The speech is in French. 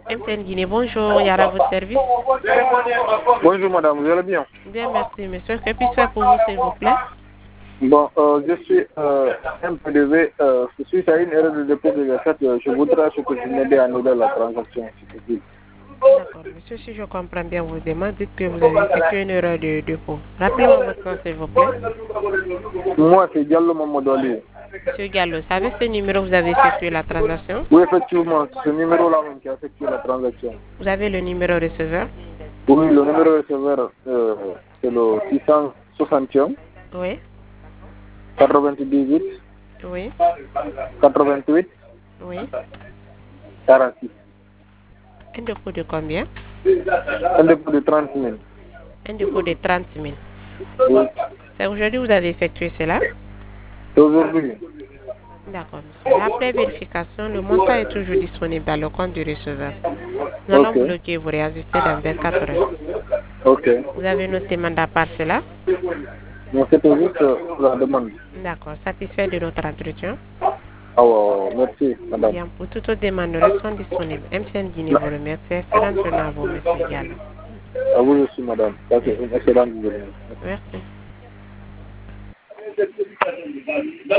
MTN Guinée, bonjour, Yara, votre service. Bonjour madame, vous allez bien? Bien, merci monsieur. Que puis-je faire pour vous, s'il vous plaît? Bon, je suis MPDV, suite à une erreur de dépôt que j'ai faite, je voudrais que vous m'aidiez à annuler la transaction, s'il vous plaît. D'accord, monsieur, si je comprends bien vos demandes, dites que vous avez effectué une erreur de dépôt. Rappelez-moi votre nom, s'il vous plaît. Moi, c'est Diallo Mamadoli. Monsieur Gallo, avec ce numéro, vous avez effectué la transaction? Oui, effectivement, ce numéro-là même qui a effectué la transaction. Vous avez le numéro receveur? Oui, le numéro receveur, c'est le 661 Oui. 98 Oui. 88 Oui. 46. Un dépôt de combien? Un dépôt de 30 000. Un dépôt de 30 000. Oui, C'est aujourd'hui que vous avez effectué cela? c'est aujourd'hui. D'accord, monsieur. Après vérification, le montant est toujours disponible dans le compte du receveur. Nous allons Ok, bloquer vous réajuster dans 24 heures. ok. Vous avez noté mandat par cela? Donc c'était juste la demande. D'accord. Satisfait de notre entretien? Ah ouais, merci madame. Bien, pour toute autre demande, nous restons disponibles. MTN Guinée vous remercie. Excellente journée à vous, monsieur Gallo. À vous aussi madame. Passez une excellente journée. Merci.